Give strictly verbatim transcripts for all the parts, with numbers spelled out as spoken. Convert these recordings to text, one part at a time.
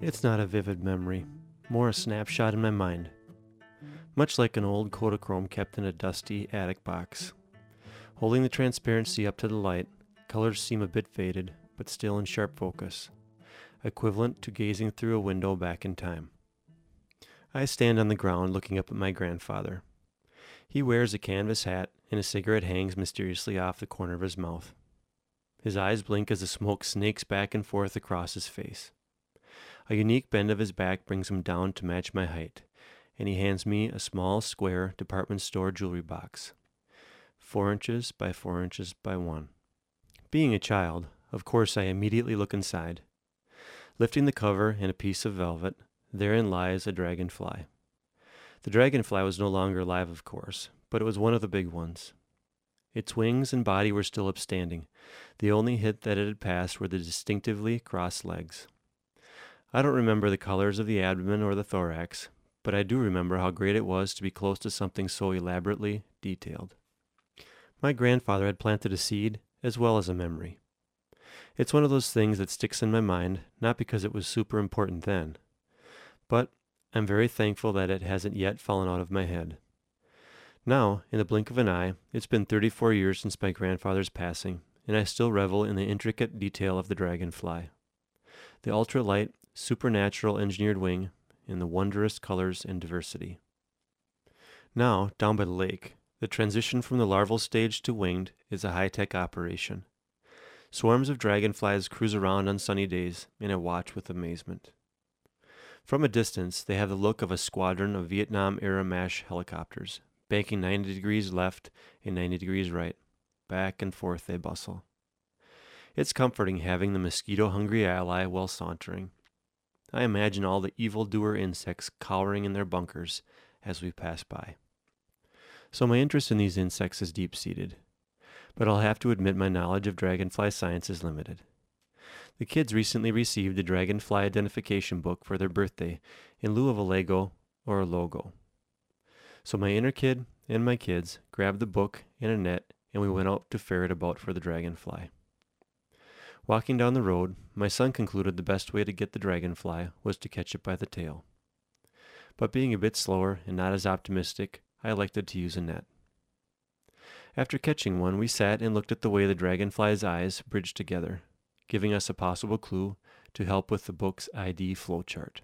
It's not a vivid memory, more a snapshot in my mind. Much like an old Kodachrome kept in a dusty attic box. Holding the transparency up to the light, colors seem a bit faded, but still in sharp focus, equivalent to gazing through a window back in time. I stand on the ground looking up at my grandfather. He wears a canvas hat, and a cigarette hangs mysteriously off the corner of his mouth. His eyes blink as the smoke snakes back and forth across his face. A unique bend of his back brings him down to match my height, and he hands me a small, square department store jewelry box, four inches by four inches by one. Being a child, of course I immediately look inside. Lifting the cover and a piece of velvet, therein lies a dragonfly. The dragonfly was no longer alive, of course, but it was one of the big ones. Its wings and body were still upstanding. The only hit that it had passed were the distinctively crossed legs. I don't remember the colors of the abdomen or the thorax, but I do remember how great it was to be close to something so elaborately detailed. My grandfather had planted a seed as well as a memory. It's one of those things that sticks in my mind, not because it was super important then, but I'm very thankful that it hasn't yet fallen out of my head. Now, in the blink of an eye, it's been thirty-four years since my grandfather's passing, and I still revel in the intricate detail of the dragonfly. The ultralight, supernatural engineered wing, and the wondrous colors and diversity. Now, down by the lake, the transition from the larval stage to winged is a high-tech operation. Swarms of dragonflies cruise around on sunny days, and I watch with amazement. From a distance, they have the look of a squadron of Vietnam-era MASH helicopters, banking ninety degrees left and ninety degrees right. Back and forth they bustle. It's comforting having the mosquito-hungry ally while sauntering. I imagine all the evil-doer insects cowering in their bunkers as we pass by. So my interest in these insects is deep-seated, but I'll have to admit my knowledge of dragonfly science is limited. The kids recently received a dragonfly identification book for their birthday in lieu of a Lego or a logo. So my inner kid and my kids grabbed the book and a net, and we went out to ferret about for the dragonfly. Walking down the road, my son concluded the best way to get the dragonfly was to catch it by the tail. But being a bit slower and not as optimistic, I elected to use a net. After catching one, we sat and looked at the way the dragonfly's eyes bridged together, giving us a possible clue to help with the book's I D flowchart.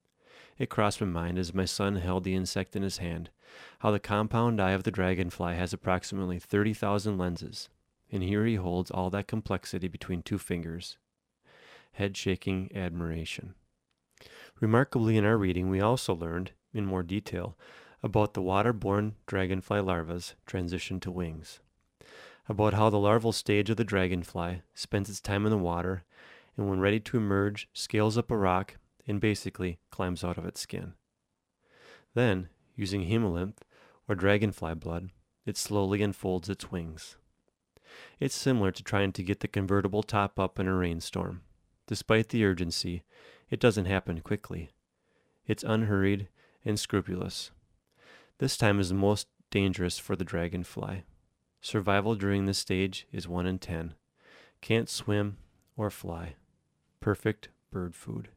It crossed my mind as my son held the insect in his hand, how the compound eye of the dragonfly has approximately thirty thousand lenses, and here he holds all that complexity between two fingers. Head-shaking admiration. Remarkably, in our reading, we also learned, in more detail, about the water-borne dragonfly larva's transition to wings, about how the larval stage of the dragonfly spends its time in the water, and when ready to emerge, scales up a rock and basically climbs out of its skin. Then, using hemolymph, or dragonfly blood, it slowly unfolds its wings. It's similar to trying to get the convertible top up in a rainstorm. Despite the urgency, it doesn't happen quickly. It's unhurried and scrupulous. This time is the most dangerous for the dragonfly. Survival during this stage is one in ten. Can't swim or fly. Perfect bird food.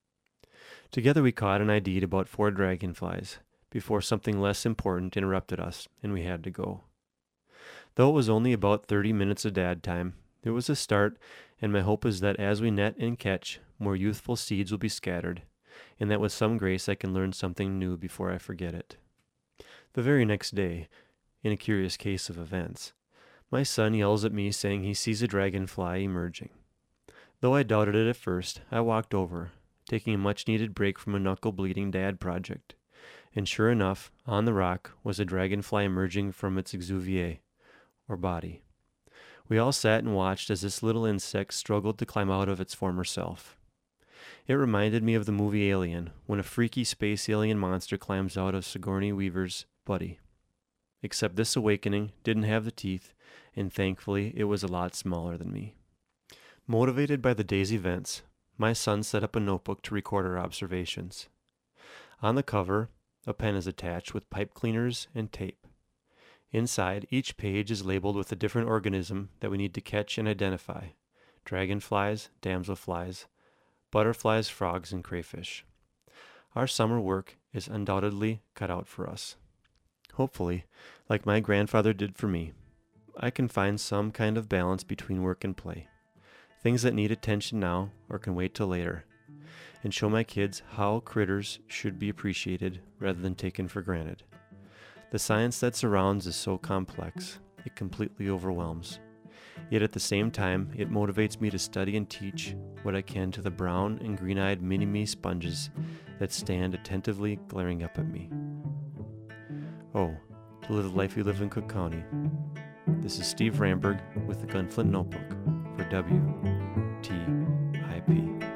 Together we caught and I D'd about four dragonflies before something less important interrupted us and we had to go. Though it was only about thirty minutes of dad time, it was a start, and my hope is that as we net and catch, more youthful seeds will be scattered, and that with some grace I can learn something new before I forget it. The very next day, in a curious case of events, my son yells at me saying he sees a dragonfly emerging. Though I doubted it at first, I walked over, taking a much-needed break from a knuckle-bleeding dad project, and sure enough, on the rock was a dragonfly emerging from its exuviae, or body. We all sat and watched as this little insect struggled to climb out of its former self. It reminded me of the movie Alien, when a freaky space alien monster climbs out of Sigourney Weaver's buddy. Except this awakening didn't have the teeth, and thankfully it was a lot smaller than me. Motivated by the day's events, my son set up a notebook to record our observations. On the cover, a pen is attached with pipe cleaners and tape. Inside, each page is labeled with a different organism that we need to catch and identify. Dragonflies, damselflies, butterflies, frogs, and crayfish. Our summer work is undoubtedly cut out for us. Hopefully, like my grandfather did for me, I can find some kind of balance between work and play, things that need attention now or can wait till later, and show my kids how critters should be appreciated rather than taken for granted. The science that surrounds is so complex, it completely overwhelms. Yet at the same time, it motivates me to study and teach what I can to the brown and green-eyed mini-me sponges that stand attentively glaring up at me. Oh, to live the life we live in Cook County. This is Steve Ramberg with the Gunflint Notebook for W T I P.